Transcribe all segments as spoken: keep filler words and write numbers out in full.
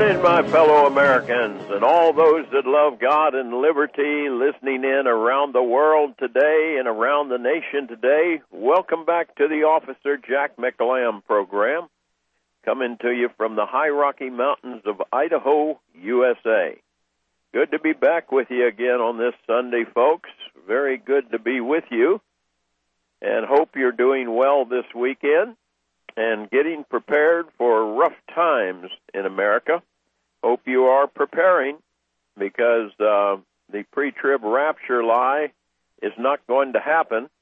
morning, my fellow Americans, and all those that love God and liberty listening in around the world today and around the nation today. Welcome back to the Officer Jack McLam program, coming to you from the high Rocky Mountains of Idaho, U S A. Good to be back with you again on this Sunday, folks. Very good to be with you, and hope you're doing well this weekend and getting prepared for rough times in America. Hope you are preparing, because uh, the pre-trib rapture lie is not going to happen.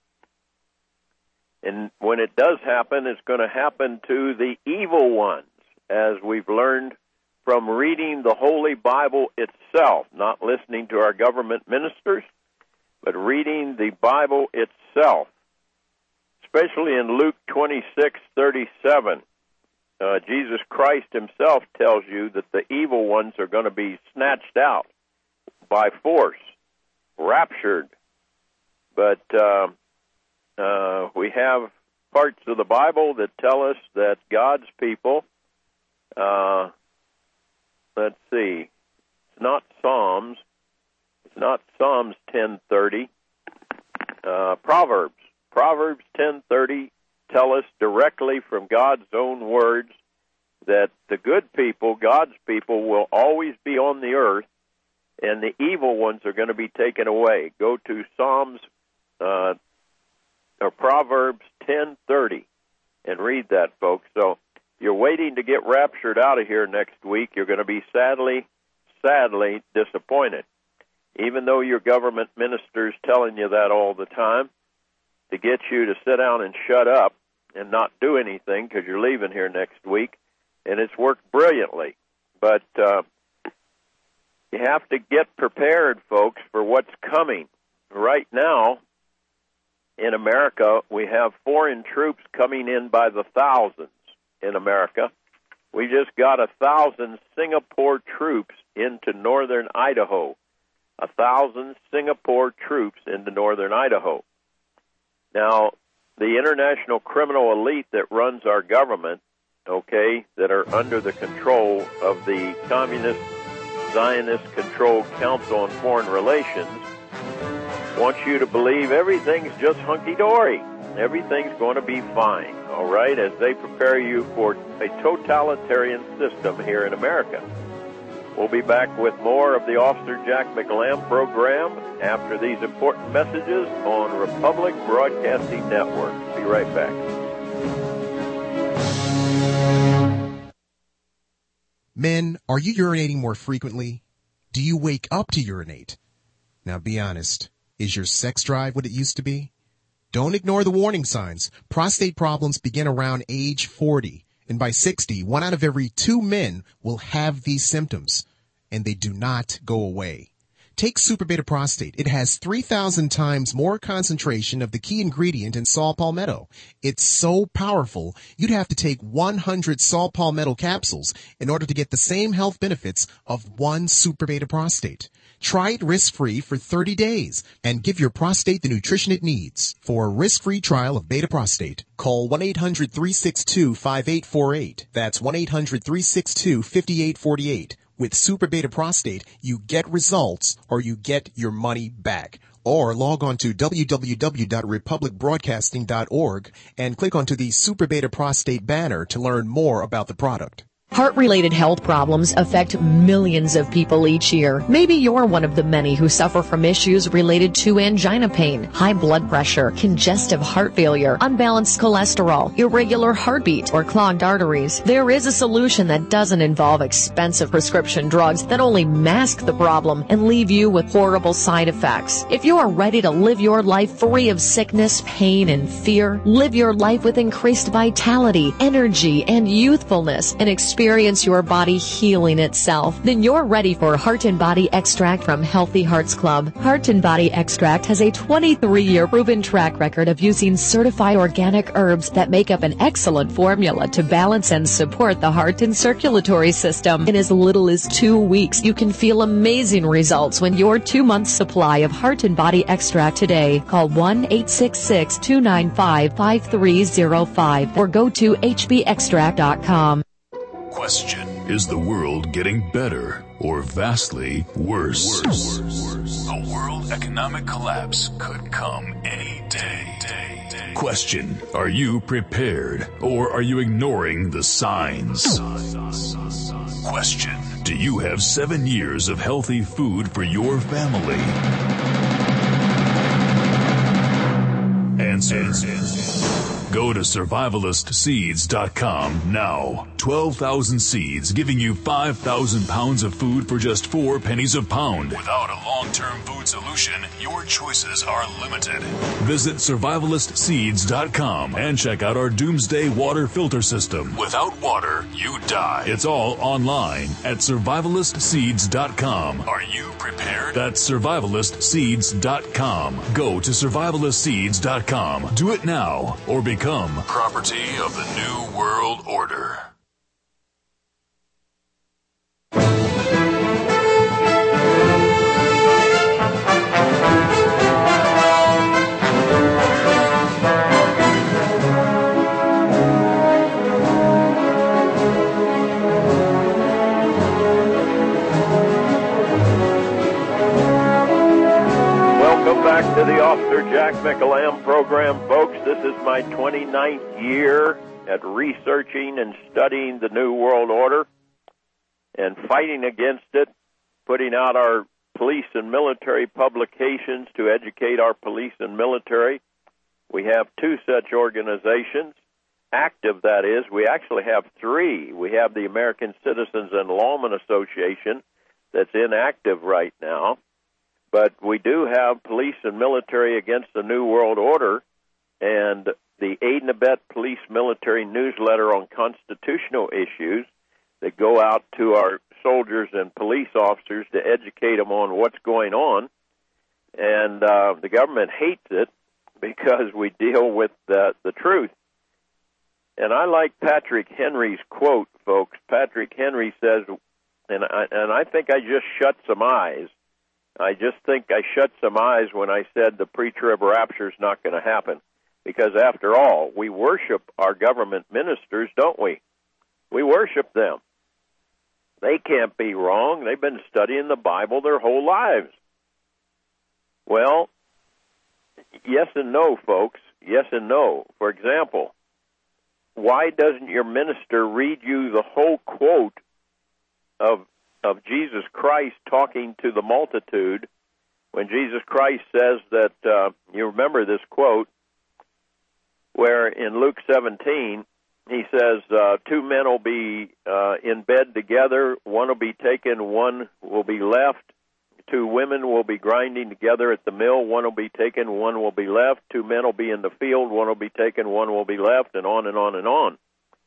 And when it does happen, it's going to happen to the evil ones, as we've learned from reading the Holy Bible itself, not listening to our government ministers, but reading the Bible itself. Especially in Luke twenty-six thirty-seven, uh, Jesus Christ himself tells you that the evil ones are going to be snatched out by force, raptured. But uh, uh, we have parts of the Bible that tell us that God's people, uh, let's see, it's not Psalms, it's not Psalms ten thirty, uh, Proverbs. Proverbs ten thirty tell us directly from God's own words that the good people, God's people, will always be on the earth, and the evil ones are going to be taken away. Go to Psalms uh, or Proverbs ten thirty and read that, folks. So you're waiting to get raptured out of here next week. You're going to be sadly, sadly disappointed, even though your government minister's telling you that all the time, to get you to sit down and shut up and not do anything because you're leaving here next week, and it's worked brilliantly. But uh, you have to get prepared, folks, for what's coming. Right now, in America, we have foreign troops coming in by the thousands in America. We just got a thousand Singapore troops into northern Idaho. A thousand Singapore troops into northern Idaho. Now, the international criminal elite that runs our government, okay, that are under the control of the Communist Zionist-controlled Council on Foreign Relations, wants you to believe everything's just hunky-dory. Everything's going to be fine, all right, as they prepare you for a totalitarian system here in America. We'll be back with more of the Officer Jack McLam program after these important messages on Republic Broadcasting Network. Be right back. Men, are you urinating more frequently? Do you wake up to urinate? Now be honest. Is your sex drive what it used to be? Don't ignore the warning signs. Prostate problems begin around age forty. And by sixty, one out of every two men will have these symptoms, and they do not go away. Take Super Beta Prostate. It has three thousand times more concentration of the key ingredient in saw palmetto. It's so powerful, you'd have to take one hundred saw palmetto capsules in order to get the same health benefits of one Super Beta Prostate. Try it risk-free for thirty days and give your prostate the nutrition it needs. For a risk-free trial of Beta Prostate, call one eight hundred, three six two, five eight four eight. That's one eight hundred, three six two, five eight four eight. With Super Beta Prostate, you get results or you get your money back. Or log on to w w w dot republic broadcasting dot org and click onto the Super Beta Prostate banner to learn more about the product. Heart-related health problems affect millions of people each year. Maybe you're one of the many who suffer from issues related to angina pain, high blood pressure, congestive heart failure, unbalanced cholesterol, irregular heartbeat, or clogged arteries. There is a solution that doesn't involve expensive prescription drugs that only mask the problem and leave you with horrible side effects. If you are ready to live your life free of sickness, pain, and fear, live your life with increased vitality, energy, and youthfulness, and experience Experience your body healing itself, then you're ready for Heart and Body Extract from Healthy Hearts Club. Heart and Body Extract has a twenty-three year proven track record of using certified organic herbs that make up an excellent formula to balance and support the heart and circulatory system. In as little as two weeks, you can feel amazing results when your two-month supply of Heart and Body Extract today. Call one eight six six, two nine five, five three zero five or go to h b extract dot com. Question. Is the world getting better or vastly worse? Worse. A world economic collapse could come any day. Question: are you prepared or are you ignoring the signs? Question: do you have seven years of healthy food for your family? Answer. Go to survivalist seeds dot com now. twelve thousand seeds giving you five thousand pounds of food for just four pennies a pound. Without a long-term food solution, your choices are limited. Visit survivalist seeds dot com and check out our Doomsday Water Filter System. Without water, you die. It's all online at survivalist seeds dot com. Are you prepared? That's survivalist seeds dot com. Go to survivalist seeds dot com. Do it now or become Become property of the New World Order. Welcome back to the Officer Jack McEllam program, folks. This is my twenty-ninth year at researching and studying the New World Order and fighting against it, putting out our police and military publications to educate our police and military. We have two such organizations, active that is. We actually have three. We have the American Citizens and Lawmen Association that's inactive right now. But we do have Police and Military Against the New World Order and the Aid and Abet Police Military Newsletter on constitutional issues that go out to our soldiers and police officers to educate them on what's going on. And uh, the government hates it because we deal with the, the truth. And I like Patrick Henry's quote, folks. Patrick Henry says, and I, and I think I just shut some eyes. I just think I shut some eyes when I said the pre-trib rapture is not going to happen. Because after all, we worship our government ministers, don't we? We worship them. They can't be wrong. They've been studying the Bible their whole lives. Well, yes and no, folks. Yes and no. For example, why doesn't your minister read you the whole quote of of Jesus Christ talking to the multitude when Jesus Christ says that, uh, you remember this quote, where in Luke seventeen, he says, uh, two men will be uh, in bed together, one will be taken, one will be left, two women will be grinding together at the mill, one will be taken, one will be left, two men will be in the field, one will be taken, one will be left, and on and on and on.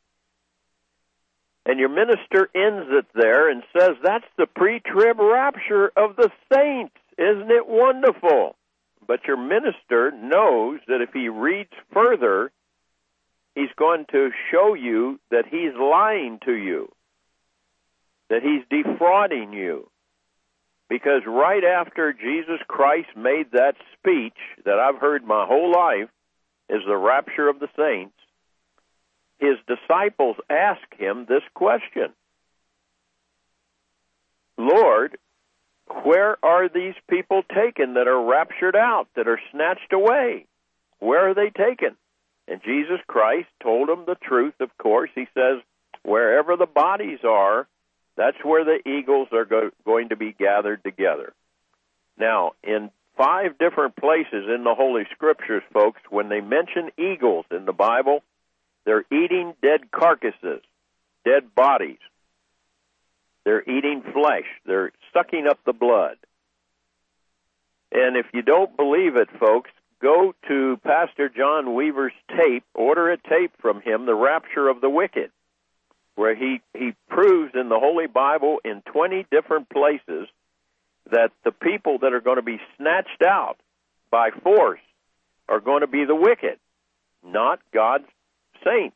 And your minister ends it there and says, that's the pre-trib rapture of the saints. Isn't it wonderful? But your minister knows that if he reads further, he's going to show you that he's lying to you, that he's defrauding you. Because right after Jesus Christ made that speech that I've heard my whole life is the rapture of the saints, his disciples ask him this question: Lord, where are these people taken that are raptured out, that are snatched away? Where are they taken? And Jesus Christ told them the truth, of course. He says, wherever the bodies are, that's where the eagles are go- going to be gathered together. Now, in five different places in the Holy Scriptures, folks, when they mention eagles in the Bible, they're eating dead carcasses, dead bodies. They're eating flesh. They're sucking up the blood. And if you don't believe it, folks, go to Pastor John Weaver's tape, order a tape from him, The Rapture of the Wicked, where he, he proves in the Holy Bible in twenty different places that the people that are going to be snatched out by force are going to be the wicked, not God's saints.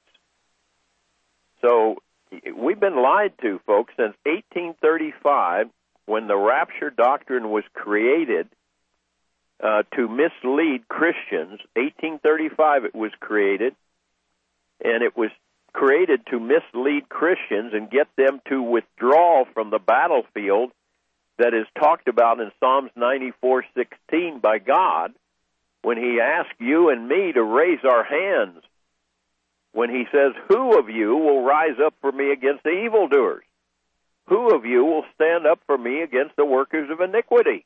So we've been lied to, folks, since eighteen thirty-five, when the rapture doctrine was created uh, to mislead Christians. eighteen thirty-five it was created, and it was created to mislead Christians and get them to withdraw from the battlefield that is talked about in Psalms ninety-four sixteen by God when he asks you and me to raise our hands, when he says, who of you will rise up for me against the evildoers? Who of you will stand up for me against the workers of iniquity?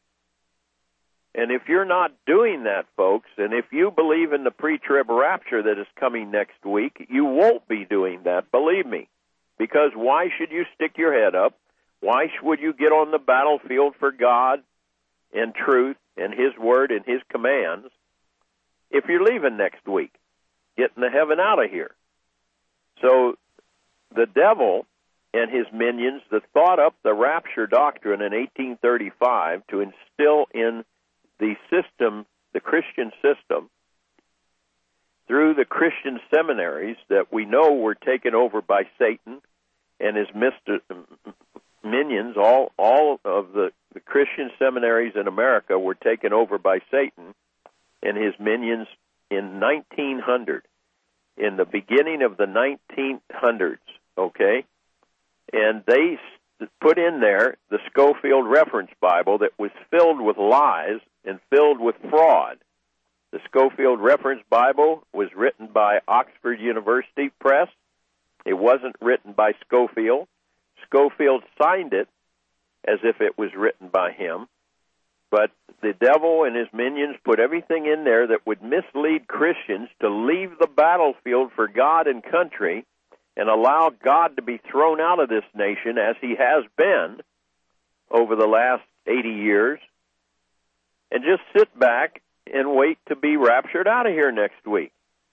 And if you're not doing that, folks, and if you believe in the pre-trib rapture that is coming next week, you won't be doing that, believe me. Because why should you stick your head up? Why would you get on the battlefield for God and truth and his word and his commands if you're leaving next week, getting the heaven out of here? So the devil and his minions that thought up the rapture doctrine in eighteen thirty-five to instill in the system, the Christian system, through the Christian seminaries that we know were taken over by Satan and his mister, minions. All all of the, the Christian seminaries in America were taken over by Satan and his minions in nineteen hundred, in the beginning of the nineteen hundreds, okay? And they put in there the Scofield Reference Bible that was filled with lies and filled with fraud. The Scofield Reference Bible was written by Oxford University Press. It wasn't written by Scofield. Scofield signed it as if it was written by him. But the devil and his minions put everything in there that would mislead Christians to leave the battlefield for God and country and allow God to be thrown out of this nation as he has been over the last eighty years, and just sit back and wait to be raptured out of here next week.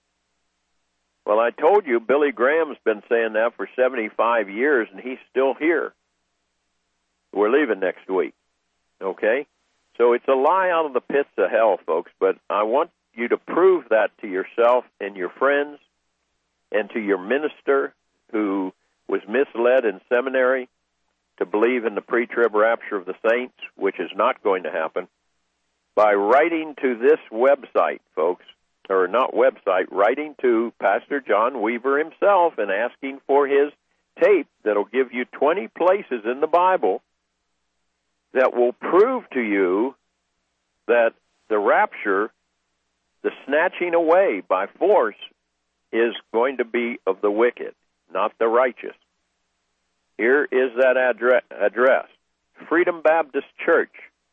Well, I told you Billy Graham's been saying that for seventy-five years, and he's still here. We're leaving next week, okay? So it's a lie out of the pits of hell, folks, but I want you to prove that to yourself and your friends and to your minister who was misled in seminary to believe in the pre-trib rapture of the saints, which is not going to happen, by writing to this website, folks, or not website, writing to Pastor John Weaver himself and asking for his tape that'll give you twenty places in the Bible that will prove to you that the rapture, the snatching away by force, is going to be of the wicked, not the righteous. Here is that address, address. Freedom Baptist Church.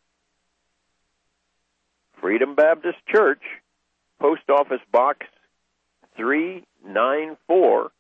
Freedom Baptist Church, Post Office Box three ninety-four,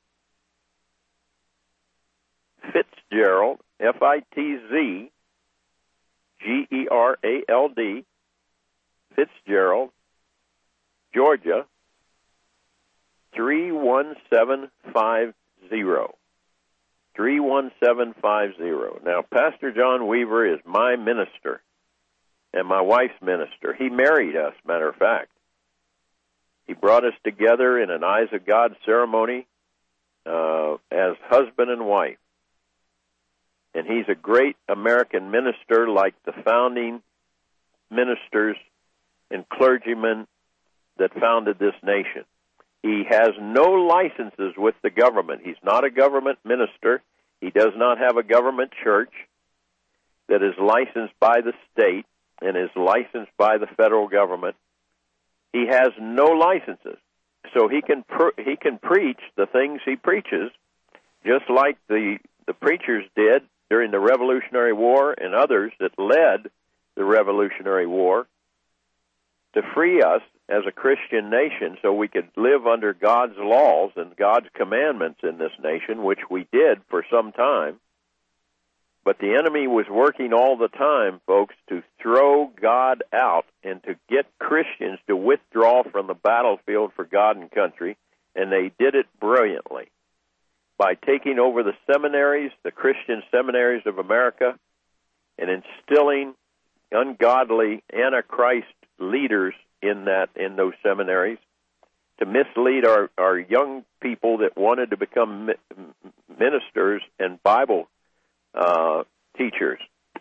Fitzgerald, F I T Z G E R A L D, Fitzgerald, Georgia, three one seven five zero. three one seven five zero. Now, Pastor John Weaver is my minister and my wife's minister. He married us, matter of fact. He brought us together in an Eyes of God ceremony uh, as husband and wife. And he's a great American minister like the founding ministers and clergymen that founded this nation. He has no licenses with the government. He's not a government minister. He does not have a government church that is licensed by the state and is licensed by the federal government. He has no licenses. So he can pr- he can preach the things he preaches, just like the, the preachers did during the Revolutionary War and others that led the Revolutionary War, to free us as a Christian nation so we could live under God's laws and God's commandments in this nation, which we did for some time. But the enemy was working all the time, folks, to throw God out and to get Christians to withdraw from the battlefield for God and country, and they did it brilliantly by taking over the seminaries, the Christian seminaries of America, and instilling ungodly Antichrist leaders in that in those seminaries to mislead our, our young people that wanted to become ministers and Bible uh, teachers.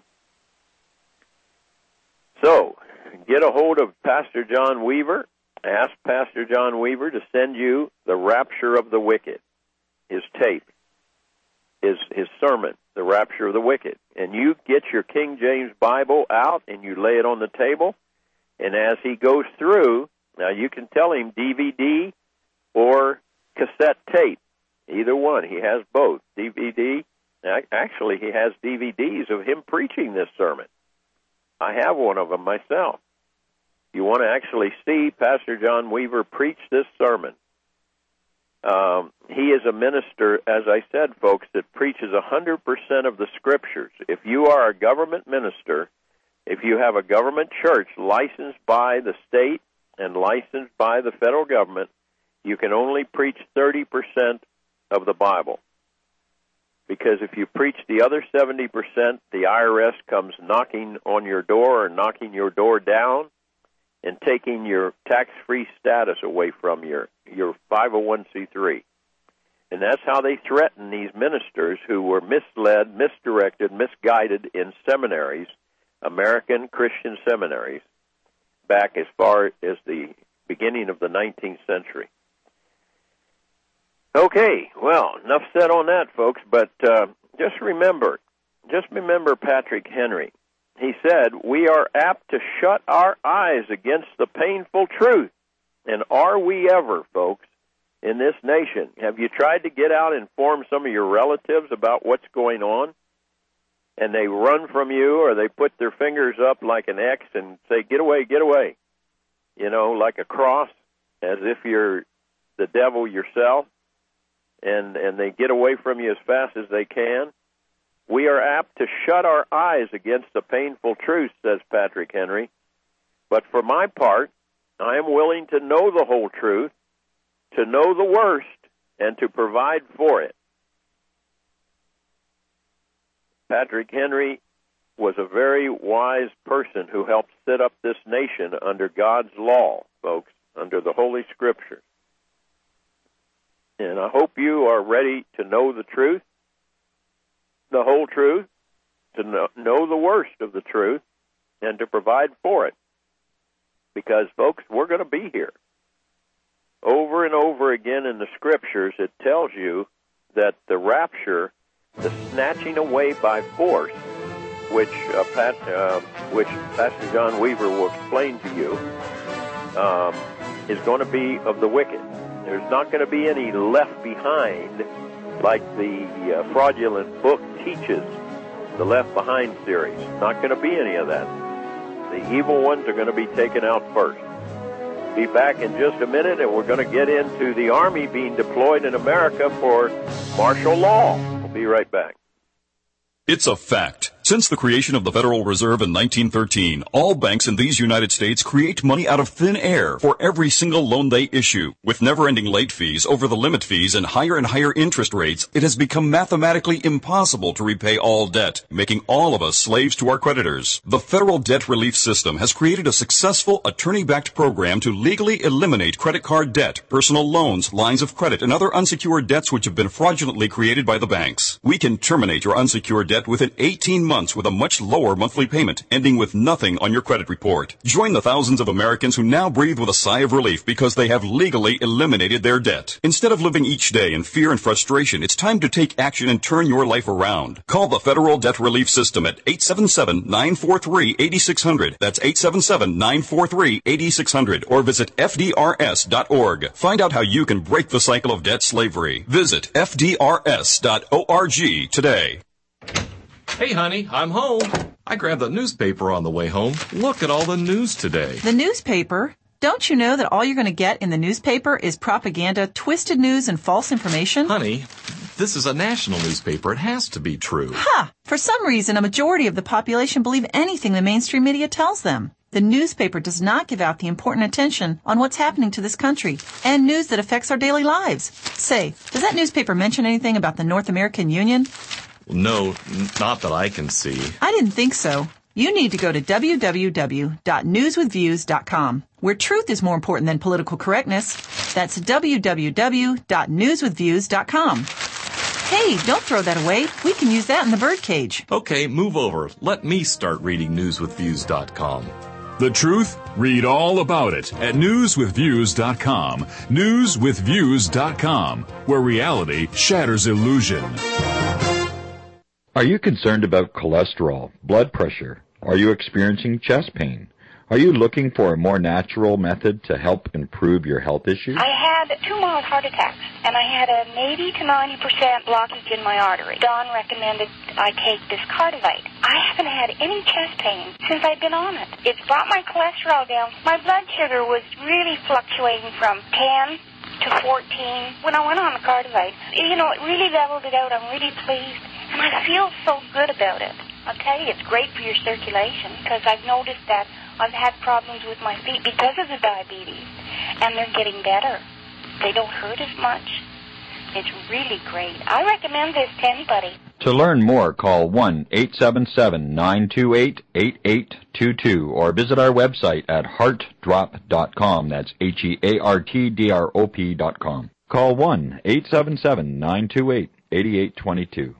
So, get a hold of Pastor John Weaver. Ask Pastor John Weaver to send you The Rapture of the Wicked. his tape, his his sermon, The Rapture of the Wicked, and you get your King James Bible out and you lay it on the table, and as he goes through, now you can tell him D V D or cassette tape, either one. He has both, D V D. Actually, he has D V Ds of him preaching this sermon. I have one of them myself. You want to actually see Pastor John Weaver preach this sermon. Um, he is a minister, as I said, folks, that preaches one hundred percent of the Scriptures. If you are a government minister, if you have a government church licensed by the state and licensed by the federal government, you can only preach thirty percent of the Bible. Because if you preach the other seventy percent, the I R S comes knocking on your door or knocking your door down and taking your tax-free status away from your, your five oh one c three. And that's how they threaten these ministers who were misled, misdirected, misguided in seminaries, American Christian seminaries, back as far as the beginning of the nineteenth century. Okay, well, enough said on that, folks, but uh, just remember, just remember Patrick Henry. He said, we are apt to shut our eyes against the painful truth. And are we ever, folks, in this nation? Have you tried to get out and inform some of your relatives about what's going on? And they run from you, or they put their fingers up like an X and say, get away, get away. You know, like a cross, as if you're the devil yourself. And, and they get away from you as fast as they can. We are apt to shut our eyes against the painful truth, says Patrick Henry. But for my part, I am willing to know the whole truth, to know the worst, and to provide for it. Patrick Henry was a very wise person who helped set up this nation under God's law, folks, under the Holy Scriptures. And I hope you are ready to know the truth, the whole truth, to know, know the worst of the truth, and to provide for it. Because, folks, we're going to be here. Over and over again in the Scriptures, it tells you that the rapture, the snatching away by force, which uh, Pat, uh, which Pastor John Weaver will explain to you, um, is going to be of the wicked. There's not going to be any left behind like the uh, fraudulent book teaches, the Left Behind series. Not going to be any of that. The evil ones are going to be taken out first. Be back in just a minute, and we're going to get into the Army being deployed in America for martial law. We'll be right back. It's a fact. Since the creation of the Federal Reserve in nineteen thirteen, all banks in these United States create money out of thin air for every single loan they issue. With never-ending late fees, over-the-limit fees, and higher and higher interest rates, it has become mathematically impossible to repay all debt, making all of us slaves to our creditors. The Federal Debt Relief System has created a successful attorney-backed program to legally eliminate credit card debt, personal loans, lines of credit, and other unsecured debts which have been fraudulently created by the banks. We can terminate your unsecured debt within eighteen months with a much lower monthly payment, ending with nothing on your credit report. Join the thousands of Americans who now breathe with a sigh of relief because they have legally eliminated their debt. Instead of living each day in fear and frustration, it's time to take action and turn your life around. Call the Federal Debt Relief System at eight seven seven, nine four three, eight six zero zero. That's eight seven seven, nine four three, eight six zero zero. Or visit F D R S dot org. Find out how you can break the cycle of debt slavery. Visit F D R S dot org today. Hey, honey, I'm home. I grabbed the newspaper on the way home. Look at all the news today. The newspaper? Don't you know that all you're going to get in the newspaper is propaganda, twisted news, and false information? Honey, this is a national newspaper. It has to be true. Ha! For some reason, a majority of the population believe anything the mainstream media tells them. The newspaper does not give out the important attention on what's happening to this country and news that affects our daily lives. Say, does that newspaper mention anything about the North American Union? No, not that I can see. I didn't think so. You need to go to w w w dot news with views dot com, where truth is more important than political correctness. That's w w w dot news with views dot com. Hey, don't throw that away. We can use that in the birdcage. Okay, move over. Let me start reading news with views dot com. The truth? Read all about it at news with views dot com. news with views dot com, where reality shatters illusion. Are you concerned about cholesterol, blood pressure? Are you experiencing chest pain? Are you looking for a more natural method to help improve your health issues? I had two mild heart attacks, and I had an eighty to ninety percent blockage in my artery. Don recommended I take this Cardivite. I haven't had any chest pain since I've been on it. It's brought my cholesterol down. My blood sugar was really fluctuating from ten to fourteen when I went on the Cardivite. You know, it really leveled it out. I'm really pleased, and I feel so good about it. I'll tell you, it's great for your circulation, because I've noticed that I've had problems with my feet because of the diabetes, and they're getting better. They don't hurt as much. It's really great. I recommend this to anybody. To learn more, call one eight seven seven, nine two eight, eight eight two two or visit our website at heart drop dot com. That's H E A R T D R O P dot com. Call one eight seven seven, nine two eight, eight eight two two.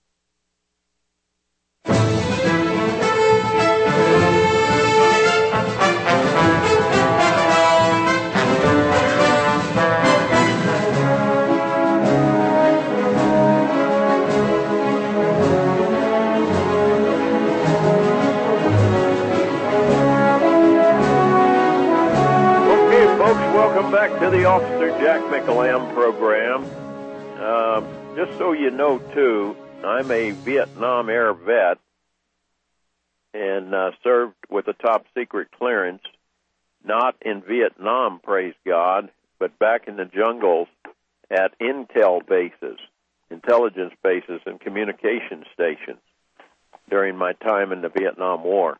Welcome back to the Officer Jack McEllam program. Uh, just so you know, too, I'm a Vietnam era vet and uh, served with a top-secret clearance, not in Vietnam, praise God, but back in the jungles at intel bases, intelligence bases and communication stations during my time in the Vietnam War.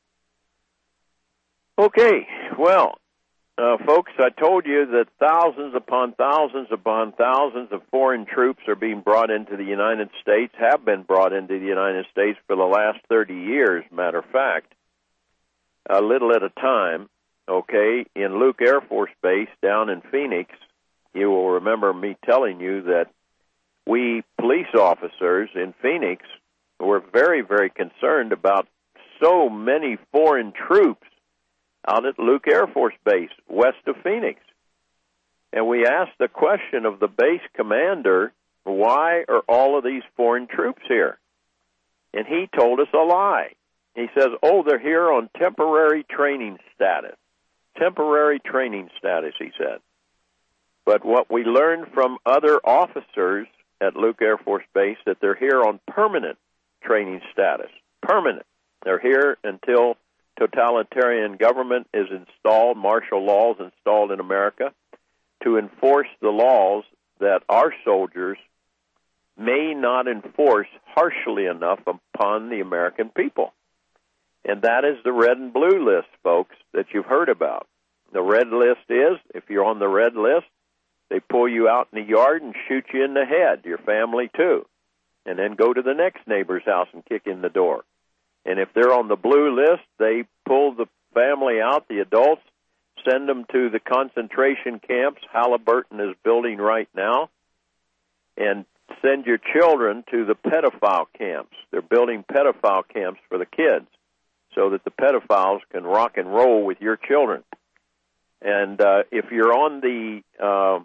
Okay, well, Uh, folks, I told you that thousands upon thousands upon thousands of foreign troops are being brought into the United States, have been brought into the United States for the last thirty years, matter of fact, a little at a time, okay, in Luke Air Force Base down in Phoenix. You will remember me telling you that we police officers in Phoenix were very, very concerned about so many foreign troops out at Luke Air Force Base, west of Phoenix. And we asked the question of the base commander, why are all of these foreign troops here? And he told us a lie. He says, oh, they're here on temporary training status. Temporary training status, he said. But what we learned from other officers at Luke Air Force Base, that they're here on permanent training status. Permanent. They're here until totalitarian government is installed, martial law is installed in America to enforce the laws that our soldiers may not enforce harshly enough upon the American people. And that is the red and blue list, folks, that you've heard about. The red list is, if you're on the red list, they pull you out in the yard and shoot you in the head, your family too, and then go to the next neighbor's house and kick in the door. And if they're on the blue list, they pull the family out, the adults, send them to the concentration camps Halliburton is building right now, and send your children to the pedophile camps. They're building pedophile camps for the kids so that the pedophiles can rock and roll with your children. And uh, if you're on the uh,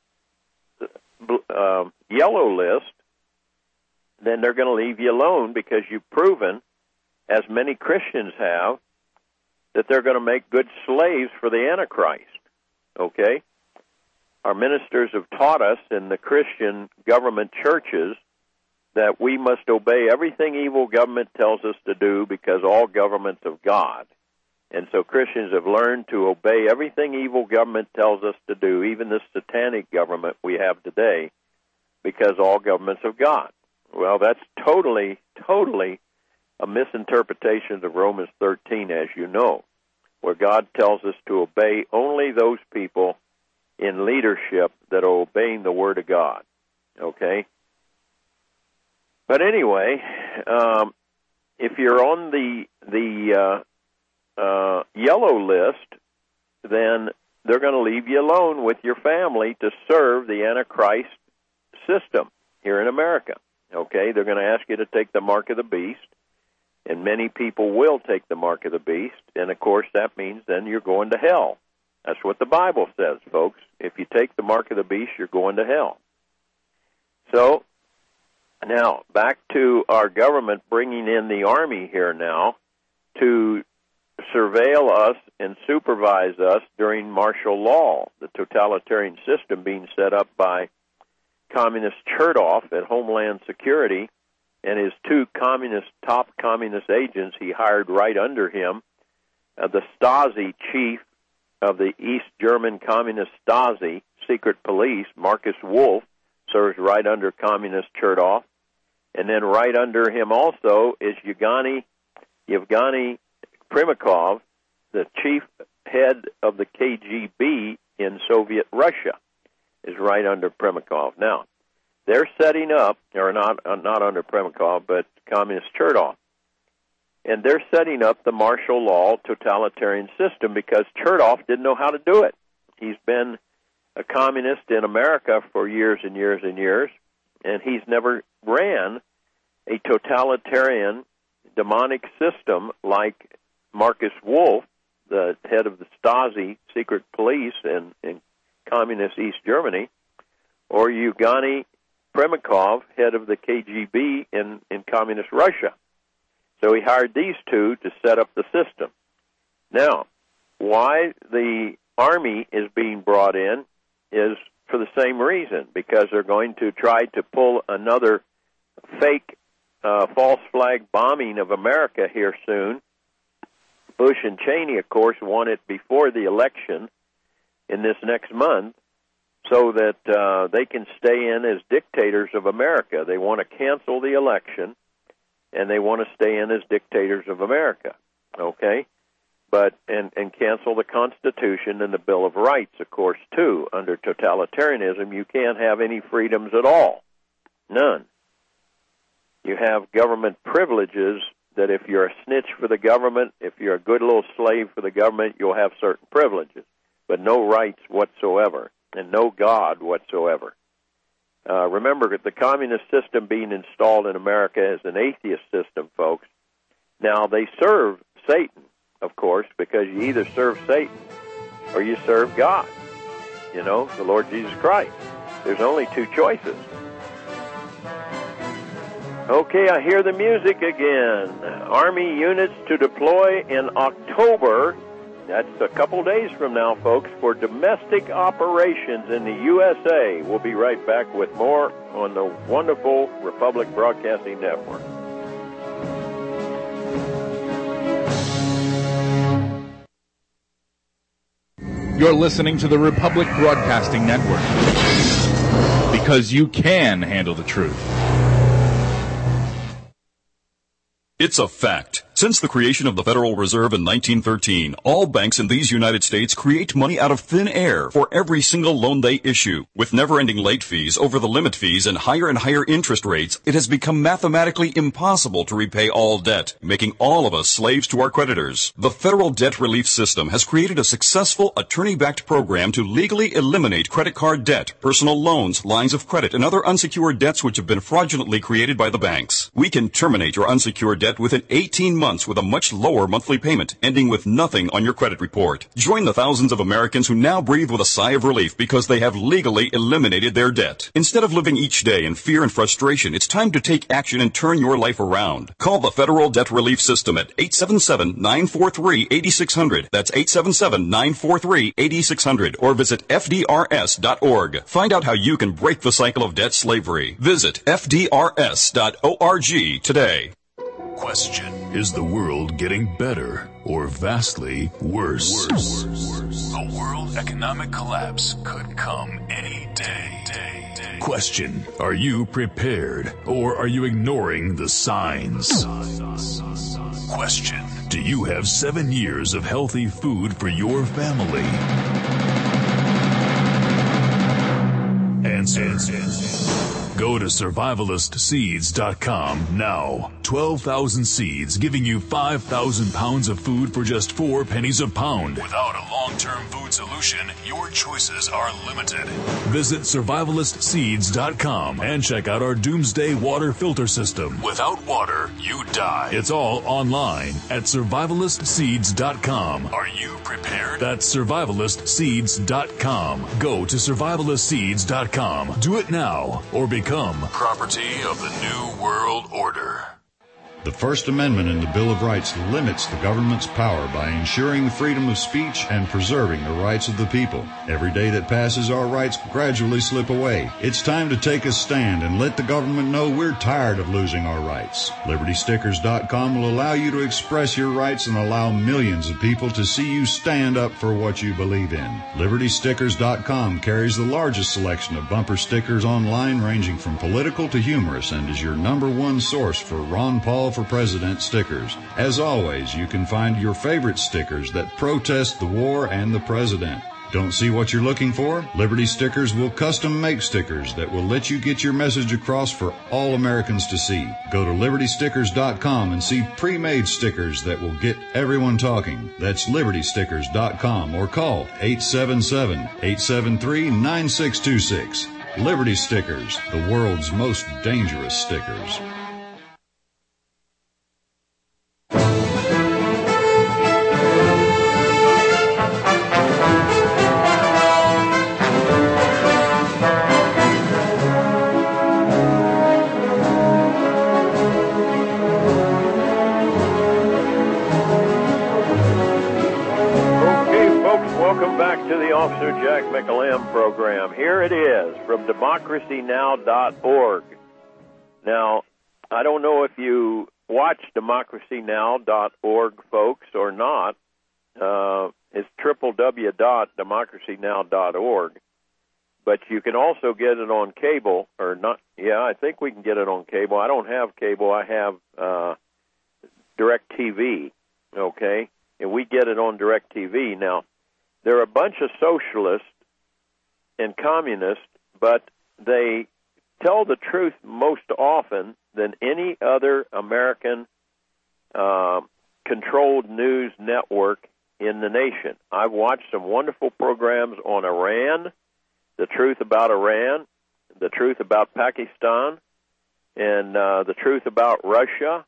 uh, yellow list, then they're going to leave you alone because you've proven, as many Christians have, that they're going to make good slaves for the Antichrist, okay? Our ministers have taught us in the Christian government churches that we must obey everything evil government tells us to do because all government's of God. And so Christians have learned to obey everything evil government tells us to do, even this satanic government we have today, because all government's of God. Well, that's totally, totally a misinterpretation of Romans thirteen, as you know, where God tells us to obey only those people in leadership that are obeying the Word of God, okay? But anyway, um, if you're on the the uh, uh, yellow list, then they're going to leave you alone with your family to serve the Antichrist system here in America, okay? They're going to ask you to take the mark of the beast and many people will take the mark of the beast, and of course that means then you're going to hell. That's what the Bible says, folks. If you take the mark of the beast, you're going to hell. So, now, back to our government bringing in the Army here now to surveil us and supervise us during martial law, the totalitarian system being set up by Communist Chertoff at Homeland Security and his two communist, top communist agents he hired right under him, uh, the Stasi chief of the East German Communist Stasi secret police, Markus Wolf, serves right under Communist Chertoff. And then right under him also is Yevgeny, Yevgeny Primakov, the chief head of the K G B in Soviet Russia, is right under Primakov. Now, they're setting up, or not uh, not under Primakov, but Communist Chertoff, and they're setting up the martial law totalitarian system because Chertoff didn't know how to do it. He's been a communist in America for years and years and years, and he's never ran a totalitarian demonic system like Markus Wolf, the head of the Stasi secret police in, in communist East Germany, or Yevgeny Primakov, head of the K G B in, in communist Russia. So he hired these two to set up the system. Now, why the Army is being brought in is for the same reason, because they're going to try to pull another fake uh, false flag bombing of America here soon. Bush and Cheney, of course, want it before the election in this next month so that uh, they can stay in as dictators of America. They want to cancel the election, and they want to stay in as dictators of America, okay? But and, and cancel the Constitution and the Bill of Rights, of course, too. Under totalitarianism, you can't have any freedoms at all. None. You have government privileges that if you're a snitch for the government, if you're a good little slave for the government, you'll have certain privileges, but no rights whatsoever, and no God whatsoever. Uh, remember, the communist system being installed in America is an atheist system, folks. Now, they serve Satan, of course, because you either serve Satan or you serve God, you know, the Lord Jesus Christ. There's only two choices. Okay, I hear the music again. Army units to deploy in October. That's a couple days from now, folks, for domestic operations in the U S A. We'll be right back with more on the wonderful Republic Broadcasting Network. You're listening to the Republic Broadcasting Network, because you can handle the truth. It's a fact. Since the creation of the Federal Reserve in nineteen thirteen, all banks in these United States create money out of thin air for every single loan they issue. With never-ending late fees, over the limit fees, and higher and higher interest rates, it has become mathematically impossible to repay all debt, making all of us slaves to our creditors. The Federal Debt Relief System has created a successful attorney-backed program to legally eliminate credit card debt, personal loans, lines of credit, and other unsecured debts which have been fraudulently created by the banks. We can terminate your unsecured debt within eighteen months with a much lower monthly payment, ending with nothing on your credit report. Join the thousands of Americans who now breathe with a sigh of relief because they have legally eliminated their debt. Instead of living each day in fear and frustration, it's time to take action and turn your life around. Call the Federal Debt Relief System at eight seven seven, nine four three, eight six zero zero. That's eight seven seven, nine four three, eight six zero zero. Or visit F D R S dot org. Find out how you can break the cycle of debt slavery. Visit F D R S dot org today. Question: is the world getting better or vastly worse? Worse. Worse. A world economic collapse could come any day. day, day. Question: are you prepared or are you ignoring the signs? Question: do you have seven years of healthy food for your family? Answer. Answer. Go to survivalist seeds dot com now. twelve thousand seeds giving you five thousand pounds of food for just four pennies a pound. Without a long-term food solution, your choices are limited. Visit survivalist seeds dot com and check out our Doomsday Water Filter System. Without water, you die. It's all online at survivalist seeds dot com. Are you prepared? That's survivalist seeds dot com. Go to survivalist seeds dot com. Do it now or become property of the New World Order. The First Amendment in the Bill of Rights limits the government's power by ensuring the freedom of speech and preserving the rights of the people. Every day that passes, our rights gradually slip away. It's time to take a stand and let the government know we're tired of losing our rights. Liberty Stickers dot com will allow you to express your rights and allow millions of people to see you stand up for what you believe in. Liberty Stickers dot com carries the largest selection of bumper stickers online, ranging from political to humorous, and is your number one source for Ron Paul for President stickers. As always, you can find your favorite stickers that protest the war and the president. Don't see what you're looking for? Liberty Stickers will custom make stickers that will let you get your message across for all Americans to see. Go to Liberty Stickers dot com and see pre-made stickers that will get everyone talking. That's Liberty Stickers dot com or call eight seven seven, eight seven three, nine six two six. Liberty Stickers, the world's most dangerous stickers. To the Officer Jack McAlam program. Here it is from democracy now dot org. Now, I don't know if you watch democracy now dot org, folks, or not. Uh, it's w w w dot democracy now dot org. But you can also get it on cable, or not. Yeah, I think we can get it on cable. I don't have cable. I have uh, DirecTV, okay? And we get it on DirecTV. Now, they're a bunch of socialists and communists, but they tell the truth most often than any other American uh, controlled news network in the nation. I've watched some wonderful programs on Iran, the truth about Iran, the truth about Pakistan, and uh, the truth about Russia.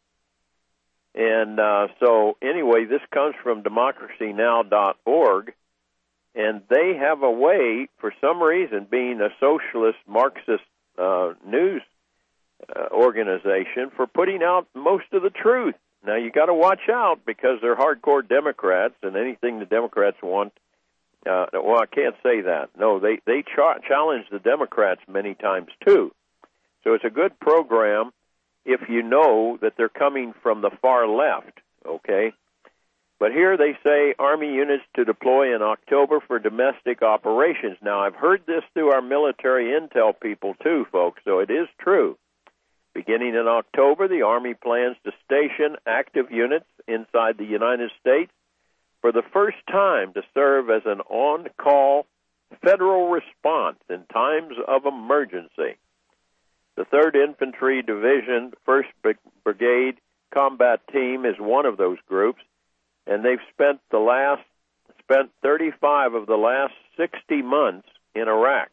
And uh, so, anyway, this comes from democracy now dot org. And they have a way, for some reason, being a socialist Marxist uh, news uh, organization, for putting out most of the truth. Now, you got to watch out because they're hardcore Democrats, and anything the Democrats want, uh, well, I can't say that. No, they, they ch- challenge the Democrats many times, too. So it's a good program if you know that they're coming from the far left, okay? But here they say Army units to deploy in October for domestic operations. Now, I've heard this through our military intel people, too, folks, so it is true. Beginning in October, the Army plans to station active units inside the United States for the first time to serve as an on-call federal response in times of emergency. The third Infantry Division, first Brigade Combat Team is one of those groups. And they've spent the last spent thirty-five of the last sixty months in Iraq.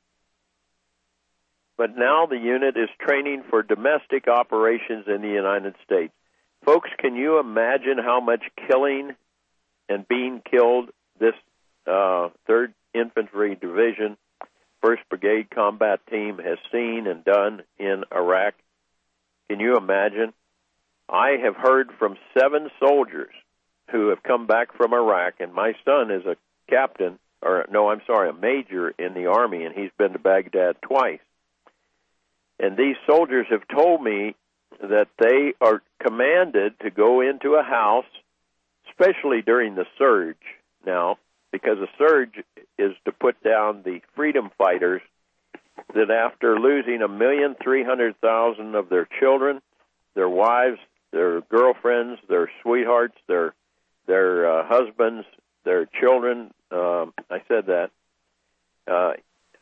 But now the unit is training for domestic operations in the United States. Folks, can you imagine how much killing and being killed this uh, third Infantry Division, first Brigade Combat Team has seen and done in Iraq? Can you imagine? I have heard from seven soldiers who have come back from Iraq, and my son is a captain, or no, I'm sorry, a major in the Army, and he's been to Baghdad twice. And these soldiers have told me that they are commanded to go into a house, especially during the surge now, because the surge is to put down the freedom fighters that after losing a million three hundred thousand of their children, their wives, their girlfriends, their sweethearts, their their uh, husbands, their children, um, I said that, uh,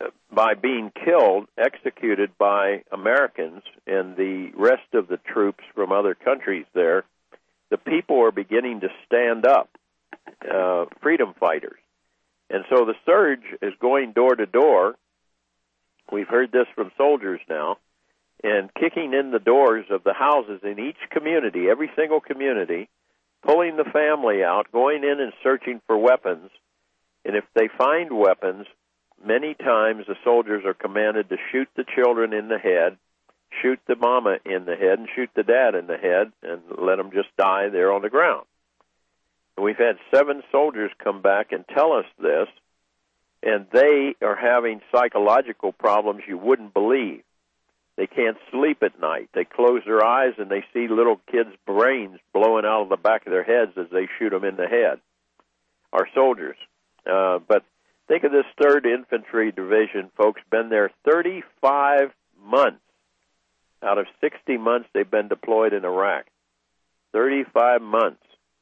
by being killed, executed by Americans and the rest of the troops from other countries there, the people are beginning to stand up, uh, freedom fighters. And so the surge is going door to door. We've heard this from soldiers now, and kicking in the doors of the houses in each community, every single community, pulling the family out, going in and searching for weapons. And if they find weapons, many times the soldiers are commanded to shoot the children in the head, shoot the mama in the head, and shoot the dad in the head, and let them just die there on the ground. And we've had seven soldiers come back and tell us this, and they are having psychological problems you wouldn't believe. They can't sleep at night. They close their eyes and they see little kids' brains blowing out of the back of their heads as they shoot them in the head. Our soldiers. Uh, but think of this third Infantry Division, folks, been there thirty-five months. Out of sixty months they've been deployed in Iraq. thirty-five months.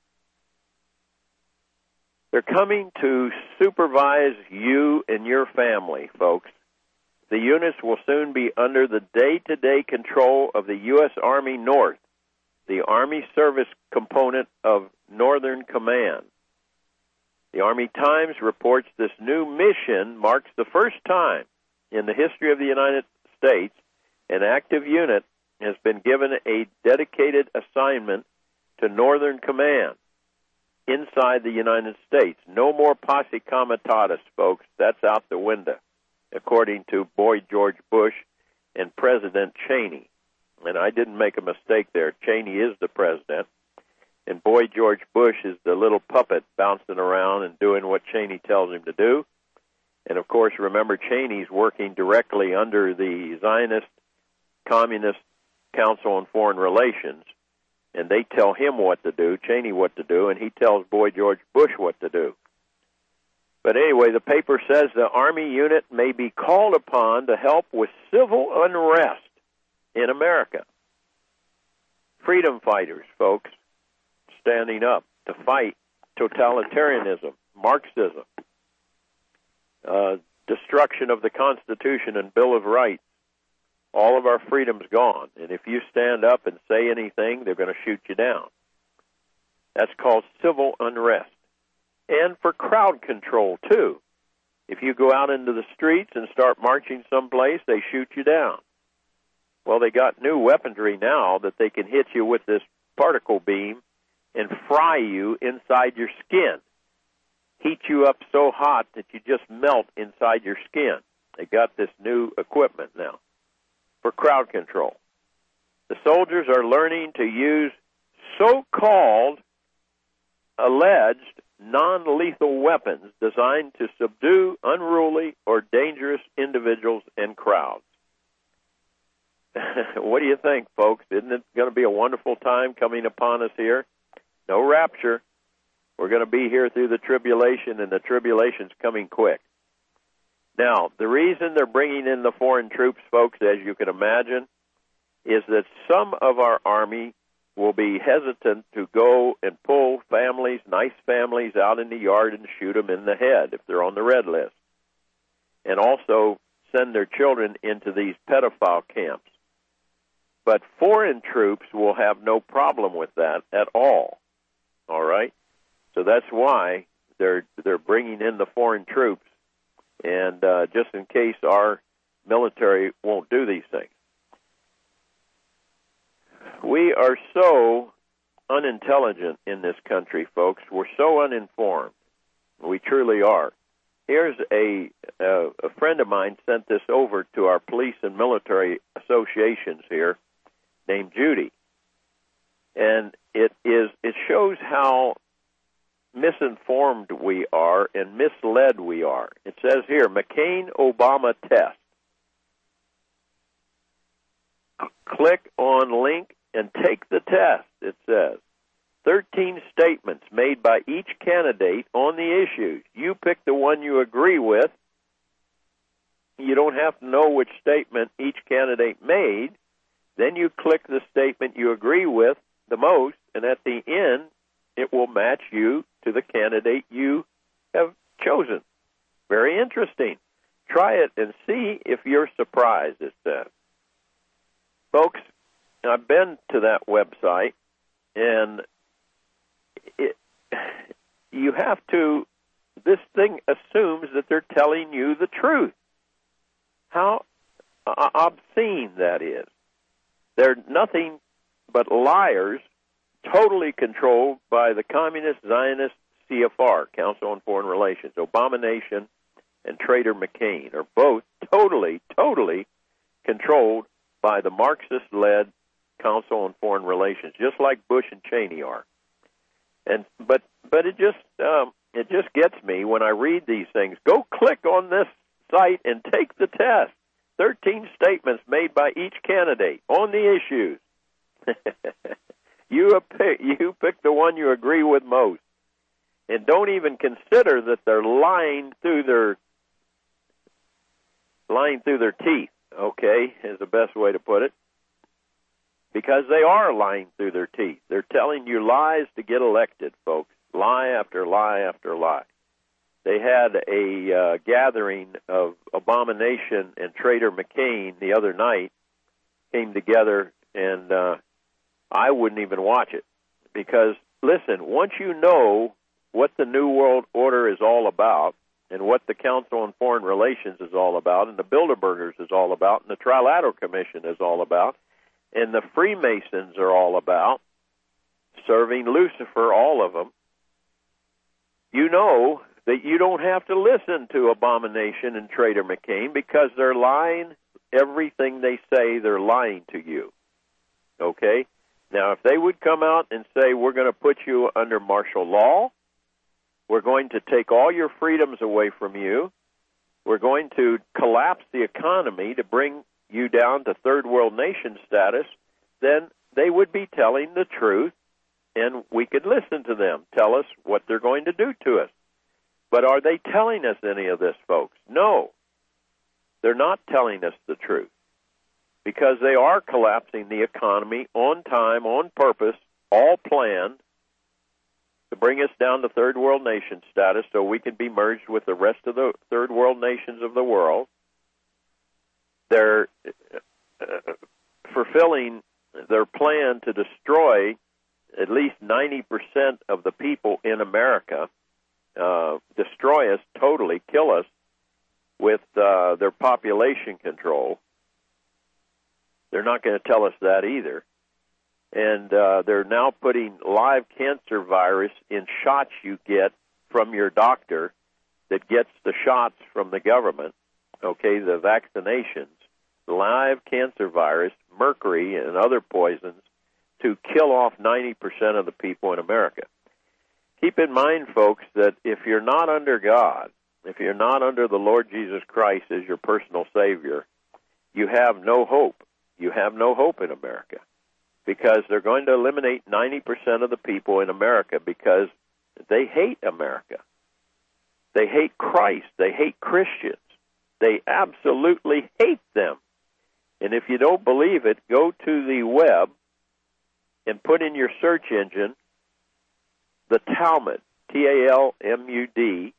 They're coming to supervise you and your family, folks. The units will soon be under the day-to-day control of the U S Army North, the Army Service Component of Northern Command. The Army Times reports this new mission marks the first time in the history of the United States an active unit has been given a dedicated assignment to Northern Command inside the United States. No more posse comitatus, folks. That's out the window, according to Boy George Bush and President Cheney. And I didn't make a mistake there. Cheney is the president, and Boy George Bush is the little puppet bouncing around and doing what Cheney tells him to do. And, of course, remember, Cheney's working directly under the Zionist Communist Council on Foreign Relations, and they tell him what to do, Cheney what to do, and he tells Boy George Bush what to do. But anyway, the paper says the Army unit may be called upon to help with civil unrest in America. Freedom fighters, folks, standing up to fight totalitarianism, Marxism, uh, destruction of the Constitution and Bill of Rights. All of our freedom's gone. And if you stand up and say anything, they're going to shoot you down. That's called civil unrest. And for crowd control, too. If you go out into the streets and start marching someplace, they shoot you down. Well, they got new weaponry now that they can hit you with this particle beam and fry you inside your skin. Heat you up so hot that you just melt inside your skin. They got this new equipment now for crowd control. The soldiers are learning to use so-called alleged non-lethal weapons designed to subdue unruly or dangerous individuals and crowds. What do you think, folks? Isn't it going to be a wonderful time coming upon us here? No rapture. We're going to be here through the tribulation, and the tribulation's coming quick. Now, the reason they're bringing in the foreign troops, folks, as you can imagine, is that some of our Army will be hesitant to go and pull families, nice families, out in the yard and shoot them in the head if they're on the red list, and also send their children into these pedophile camps. But foreign troops will have no problem with that at all, all right? So that's why they're they're bringing in the foreign troops, and uh, just in case our military won't do these things. We are so unintelligent in this country, folks. We're so uninformed. We truly are. Here's a, a, a friend of mine sent this over to our police and military associations here, named Judy. And it is it shows how misinformed we are and misled we are. It says here, McCain-Obama test. Click on link and take the test, it says. thirteen statements made by each candidate on the issues. You pick the one you agree with. You don't have to know which statement each candidate made. Then you click the statement you agree with the most, and at the end, it will match you to the candidate you have chosen. Very interesting. Try it and see if you're surprised, it says. Folks, I've been to that website, and it, you have to, this thing assumes that they're telling you the truth. How obscene that is. They're nothing but liars, totally controlled by the Communist Zionist C F R, Council on Foreign Relations. Abomination and Traitor McCain are both totally, totally controlled by the Marxist-led Council on Foreign Relations, just like Bush and Cheney are. And but but it just um, it just gets me when I read these things. Go click on this site and take the test. Thirteen statements made by each candidate on the issues. you pick you pick the one you agree with most, and don't even consider that they're lying through their lying through their teeth. Okay, is the best way to put it. Because they are lying through their teeth. They're telling you lies to get elected, folks. Lie after lie after lie. They had a uh, gathering of Abomination and Traitor McCain the other night, came together, and uh, I wouldn't even watch it. Because, listen, once you know what the New World Order is all about, and what the Council on Foreign Relations is all about, and the Bilderbergers is all about, and the Trilateral Commission is all about, and the Freemasons are all about, serving Lucifer, all of them, you know that you don't have to listen to Abomination and Traitor McCain because they're lying. Everything they say, they're lying to you. Okay? Now, if they would come out and say, we're going to put you under martial law, we're going to take all your freedoms away from you, we're going to collapse the economy to bring you down to third world nation status, then they would be telling the truth, and we could listen to them, tell us what they're going to do to us. But are they telling us any of this, folks? No. They're not telling us the truth, because they are collapsing the economy on time, on purpose, all planned to bring us down to third world nation status so we can be merged with the rest of the third world nations of the world. They're uh, fulfilling their plan to destroy at least ninety percent of the people in America, uh, destroy us totally, kill us with uh, their population control. They're not going to tell us that either. And uh, they're now putting live cancer virus in shots you get from your doctor that gets the shots from the government, okay, the vaccinations, live cancer virus, mercury, and other poisons to kill off ninety percent of the people in America. Keep in mind, folks, that if you're not under God, if you're not under the Lord Jesus Christ as your personal Savior, you have no hope. You have no hope in America, because they're going to eliminate ninety percent of the people in America because they hate America. They hate Christ. They hate Christians. They absolutely hate them. And if you don't believe it, go to the web and put in your search engine the Talmud, T A L M U D,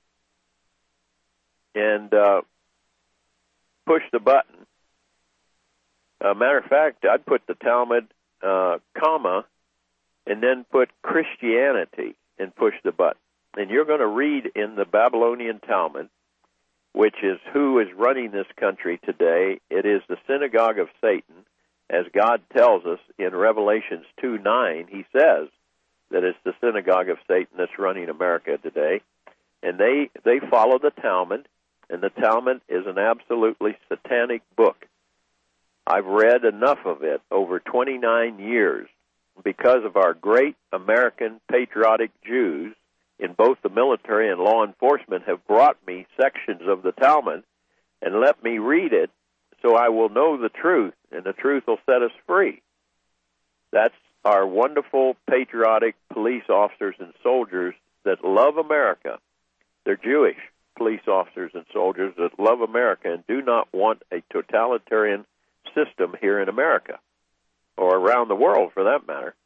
and uh, push the button. Uh, matter of fact, I'd put the Talmud, uh, comma, and then put Christianity and push the button. And you're going to read in the Babylonian Talmud, which is who is running this country today. It is the synagogue of Satan. As God tells us in Revelations two nine, he says that it's the synagogue of Satan that's running America today. And they, they follow the Talmud, and the Talmud is an absolutely satanic book. I've read enough of it over twenty-nine years because of our great American patriotic Jews in both the military and law enforcement have brought me sections of the Talmud and let me read it so I will know the truth, and the truth will set us free. That's our wonderful patriotic police officers and soldiers that love America. They're Jewish police officers and soldiers that love America and do not want a totalitarian system here in America, or around the world for that matter.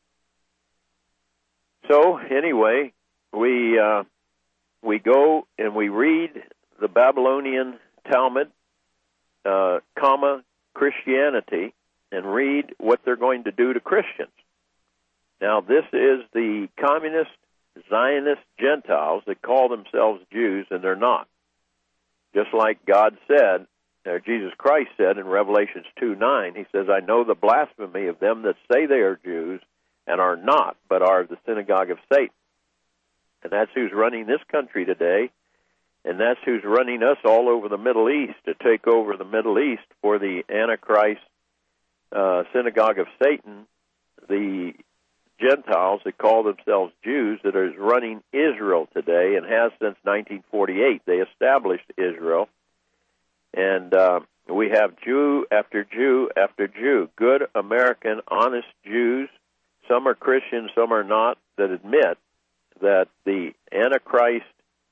So anyway, we uh, we go and we read the Babylonian Talmud, uh, comma, Christianity, and read what they're going to do to Christians. Now, this is the communist, Zionist Gentiles that call themselves Jews, and they're not. Just like God said, or Jesus Christ said in Revelations two nine, he says, I know the blasphemy of them that say they are Jews and are not, but are of the synagogue of Satan. And that's who's running this country today, and that's who's running us all over the Middle East to take over the Middle East for the Antichrist uh, synagogue of Satan, the Gentiles that call themselves Jews that is running Israel today and has since nineteen forty-eight. They established Israel. And uh, we have Jew after Jew after Jew, good American, honest Jews. Some are Christians, some are not, that admit that the Antichrist,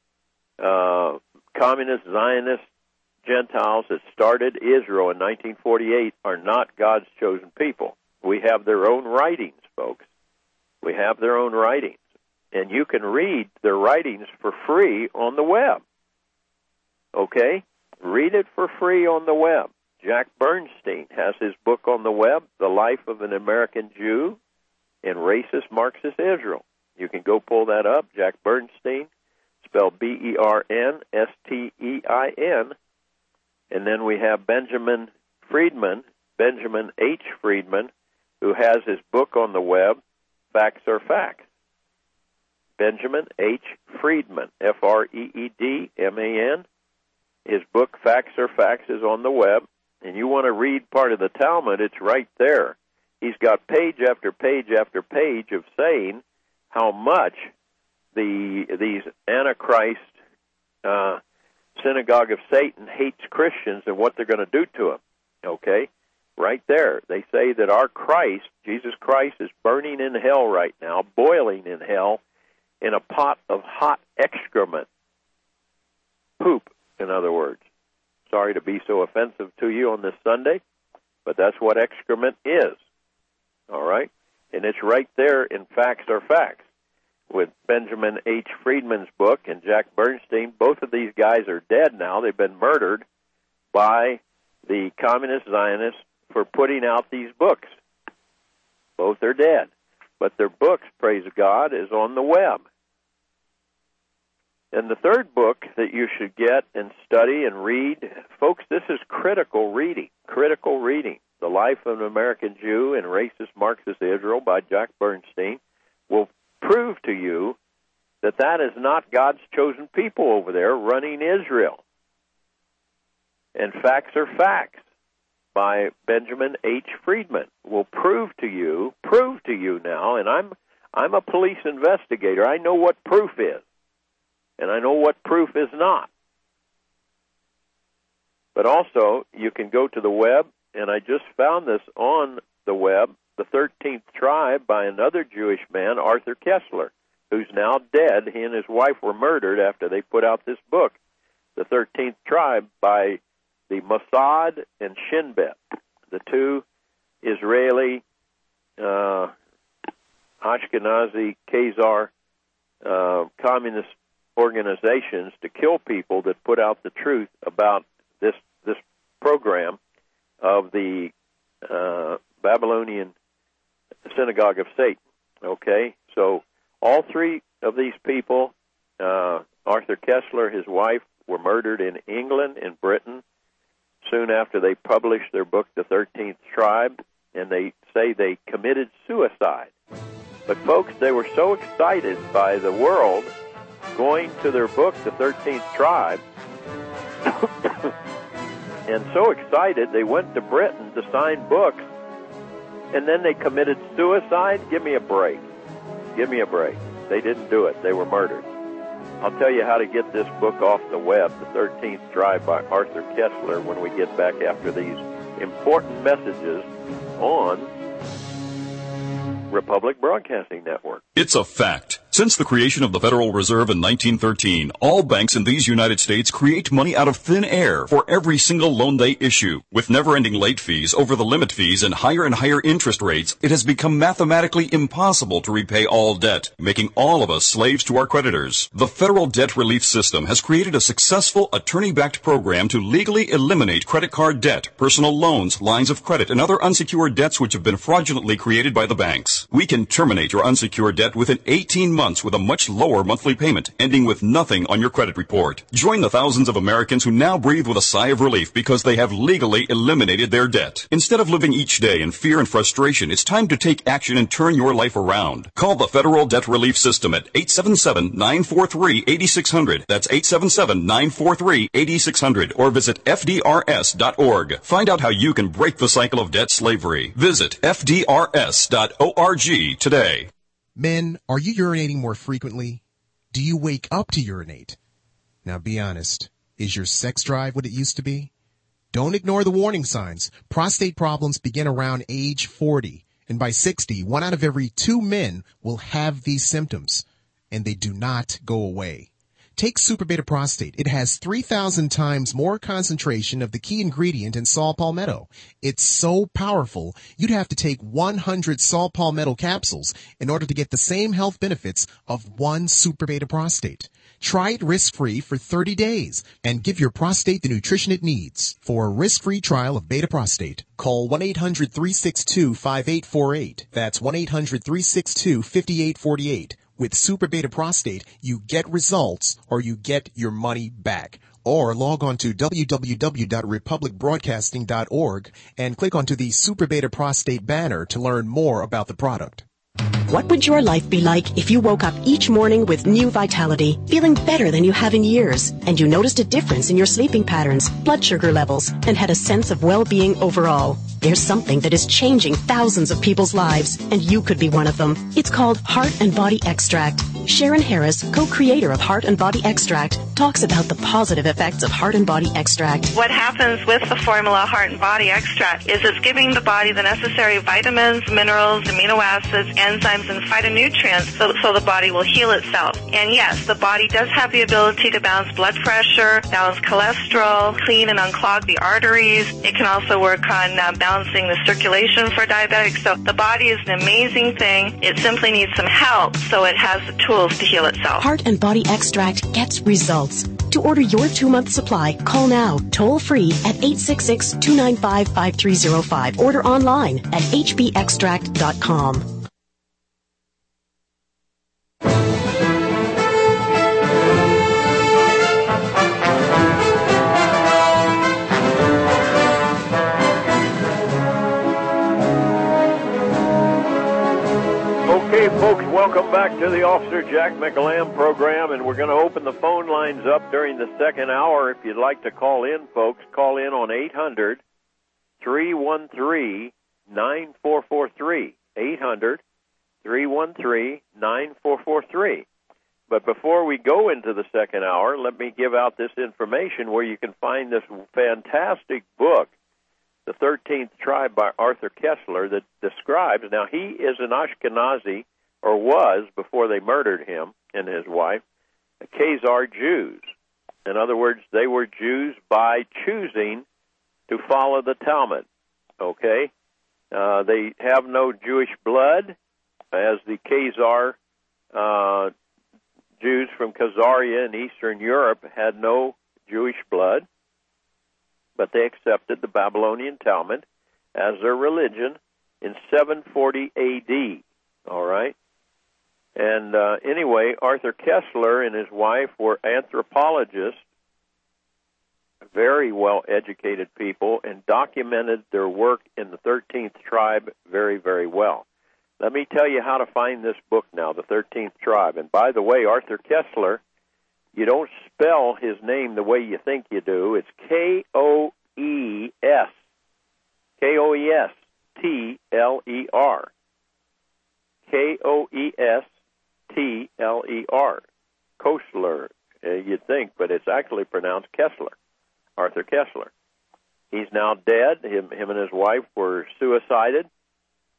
uh, communist, Zionist Gentiles that started Israel in nineteen forty-eight are not God's chosen people. We have their own writings, folks. We have their own writings. And you can read their writings for free on the web. Okay? Read it for free on the web. Jack Bernstein has his book on the web, The Life of an American Jew in Racist Marxist Israel. You can go pull that up, Jack Bernstein, spelled B E R N S T E I N. And then we have Benjamin Friedman, Benjamin H. Friedman, who has his book on the web, Facts Are Facts. Benjamin H. Friedman, F R E E D M A N. His book, Facts Are Facts, is on the web, and you want to read part of the Talmud, it's right there. He's got page after page after page of saying how much the these Antichrist uh, synagogue of Satan hates Christians and what they're going to do to them. Okay? Right there. They say that our Christ, Jesus Christ, is burning in hell right now, boiling in hell, in a pot of hot excrement. Poop, in other words. Sorry to be so offensive to you on this Sunday, but that's what excrement is. All right? And it's right there in Facts Are Facts. With Benjamin H. Friedman's book and Jack Bernstein, both of these guys are dead now. They've been murdered by the communist Zionists for putting out these books. Both are dead. But their books, praise God, is on the web. And the third book that you should get and study and read, folks, this is critical reading, critical reading. The Life of an American Jew in Racist Marxist Israel by Jack Bernstein will prove to you that that is not God's chosen people over there running Israel. And Facts Are Facts by Benjamin H. Friedman will prove to you, prove to you now, and I'm I'm a police investigator. I know what proof is, and I know what proof is not. But also, you can go to the web, and I just found this on the web, The thirteenth Tribe by another Jewish man, Arthur Kessler, who's now dead. He and his wife were murdered after they put out this book, The thirteenth Tribe by the Mossad and Shin Bet, the two Israeli uh, Ashkenazi Khazar uh, communist organizations to kill people that put out the truth about this this program of the uh, Babylonian synagogue of Satan. Okay, so all three of these people, uh, Arthur Kessler, his wife, were murdered in England, in Britain, soon after they published their book, The thirteenth Tribe, and they say they committed suicide. But folks, they were so excited by the world going to their book, The thirteenth Tribe, and so excited they went to Britain to sign books, and then they committed suicide? Give me a break. Give me a break. They didn't do it. They were murdered. I'll tell you how to get this book off the web, The thirteenth Tribe by Arthur Kessler, when we get back after these important messages on Republic Broadcasting Network. It's a fact. Since Since the creation of the Federal Reserve in nineteen thirteen, all banks in these United States create money out of thin air for every single loan they issue. With never-ending late fees, over-the-limit fees, and higher and higher interest rates, it has become mathematically impossible to repay all debt, making all of us slaves to our creditors. The Federal Debt Relief System has created a successful attorney-backed program to legally eliminate credit card debt, personal loans, lines of credit, and other unsecured debts which have been fraudulently created by the banks. We can terminate your unsecured debt within eighteen months with a much lower monthly payment, ending with nothing on your credit report. Join the thousands of Americans who now breathe with a sigh of relief because they have legally eliminated their debt. Instead of living each day in fear and frustration, it's time to take action and turn your life around. Call the Federal Debt Relief System at eight seven seven, nine four three, eight six zero zero. That's eight seven seven, nine four three, eight six zero zero. Or visit F D R S dot org. Find out how you can break the cycle of debt slavery. Visit F D R S dot org today. Men, are you urinating more frequently? Do you wake up to urinate? Now be honest. Is your sex drive what it used to be? Don't ignore the warning signs. Prostate problems begin around age forty. And by sixty, one out of every two men will have these symptoms. And they do not go away. Take Super Beta Prostate. It has three thousand times more concentration of the key ingredient in saw palmetto. It's so powerful, you'd have to take one hundred saw palmetto capsules in order to get the same health benefits of one Super Beta Prostate. Try it risk-free for thirty days and give your prostate the nutrition it needs. For a risk-free trial of Beta Prostate, call one eight hundred, three six two, five eight four eight. That's one eight hundred, three six two, five eight four eight. With Super Beta Prostate, you get results or you get your money back. Or log on to w w w dot republic broadcasting dot org and click onto the Super Beta Prostate banner to learn more about the product. What would your life be like if you woke up each morning with new vitality, feeling better than you have in years, and you noticed a difference in your sleeping patterns, blood sugar levels, and had a sense of well-being overall? There's something that is changing thousands of people's lives, and you could be one of them. It's called Heart and Body Extract. Sharon Harris, co-creator of Heart and Body Extract, talks about the positive effects of Heart and Body Extract. What happens with the formula Heart and Body Extract is it's giving the body the necessary vitamins, minerals, amino acids, enzymes, and phytonutrients so, so the body will heal itself. And yes, the body does have the ability to balance blood pressure, balance cholesterol, clean and unclog the arteries. It can also work on uh, balancing the circulation for diabetics. So the body is an amazing thing. It simply needs some help so it has the tools to heal itself. Heart and Body Extract gets results. To order your two-month supply, call now, toll-free at eight six six, two nine five, five three zero five. Order online at h b extract dot com. Okay, folks, welcome back to the Officer Jack McEllam program, and we're going to open the phone lines up during the second hour. If you'd like to call in, folks, call in on eight hundred, three one three, nine four four three, eight hundred, three one three, nine four four three. But before we go into the second hour, let me give out this information where you can find this fantastic book, The thirteenth Tribe by Arthur Koestler, that describes, now he is an Ashkenazi, or was before they murdered him and his wife, Khazar Jews. In other words, they were Jews by choosing to follow the Talmud, okay? Uh, they have no Jewish blood, as the Khazar uh, Jews from Khazaria in Eastern Europe had no Jewish blood, but they accepted the Babylonian Talmud as their religion in seven forty A D, all right? And uh, anyway, Arthur Koestler and his wife were anthropologists, very well-educated people, and documented their work in the thirteenth Tribe very, very well. Let me tell you how to find this book now, The thirteenth Tribe. And by the way, Arthur Koestler, you don't spell his name the way you think you do. It's K O E S. K O E S T L E R. K O E S T L E R. Koestler, uh, you'd think, but it's actually pronounced Kessler. Arthur Koestler. He's now dead. Him, him and his wife were suicided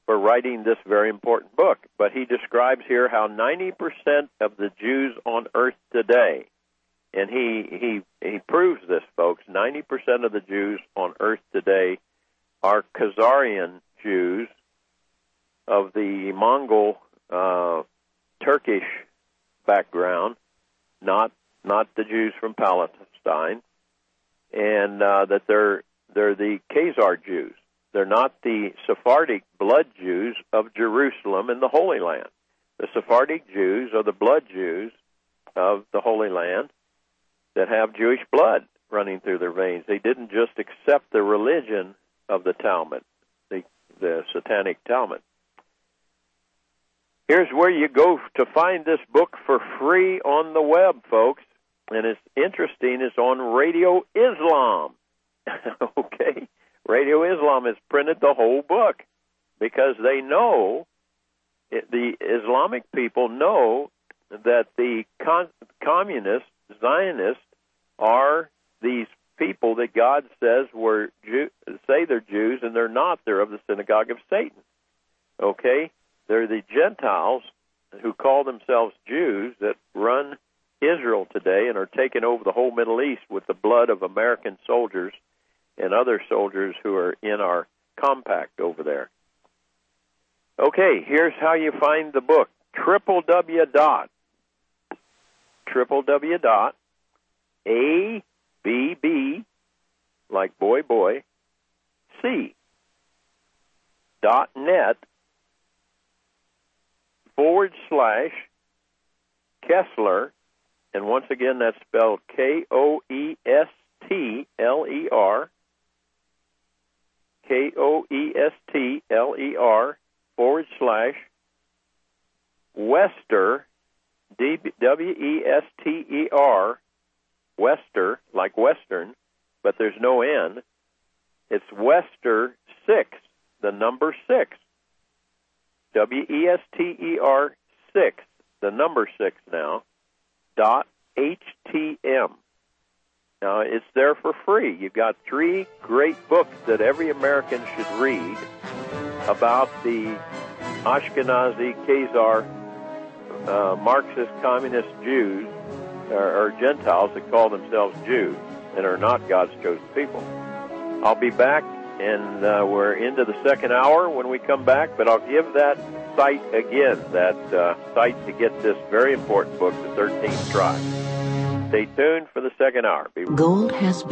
for writing this very important book. But he describes here how ninety percent of the Jews on earth today, and he he he proves this, folks, ninety percent of the Jews on earth today are Khazarian Jews of the Mongol uh, Turkish background, not not the Jews from Palestine, and uh, that they're they're the Khazar Jews. They're not the Sephardic blood Jews of Jerusalem and the Holy Land. The Sephardic Jews are the blood Jews of the Holy Land that have Jewish blood running through their veins. They didn't just accept the religion of the Talmud, the, the Satanic Talmud. Here's where you go to find this book for free on the web, folks. And it's interesting, it's on Radio Islam. Okay? Radio Islam has printed the whole book because they know, the Islamic people know that the con- communists, Zionists, are these people that God says were Jew- say they're Jews, and they're not. They're of the synagogue of Satan. Okay? They're the Gentiles who call themselves Jews that run Israel today and are taking over the whole Middle East with the blood of American soldiers and other soldiers who are in our compact over there. Okay, here's how you find the book. Triple W dot, triple W dot, A B B, like boy, boy, C, dot net, forward slash, Kessler, and once again that's spelled K O E S T L E R, K O E S T L E R, forward slash, Wester, W E S T E R, Wester, like Western, but there's no N. It's Wester six, the number six. W E S T E R six, the number six now, dot H T M. Now, it's there for free. You've got three great books that every American should read about the Ashkenazi, Khazar, uh, Marxist, communist Jews, or, or Gentiles that call themselves Jews and are not God's chosen people. I'll be back, and uh, we're into the second hour when we come back, but I'll give that site again, that uh, site to get this very important book, The thirteenth Tribe. Stay tuned for the second hour. Be- Gold has